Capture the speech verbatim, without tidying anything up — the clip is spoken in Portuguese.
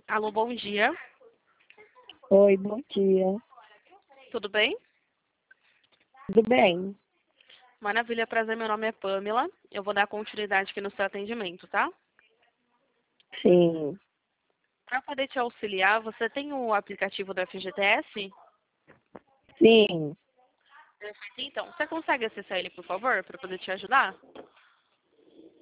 Alô, bom dia. Oi, bom dia. Tudo bem? Tudo bem? Maravilha, prazer. Meu nome é Pamela. Eu vou dar continuidade aqui no seu atendimento, tá? Sim, Para poder te auxiliar, você tem o aplicativo do F G T S? sim. Então, você consegue acessar ele, por favor, para poder te ajudar?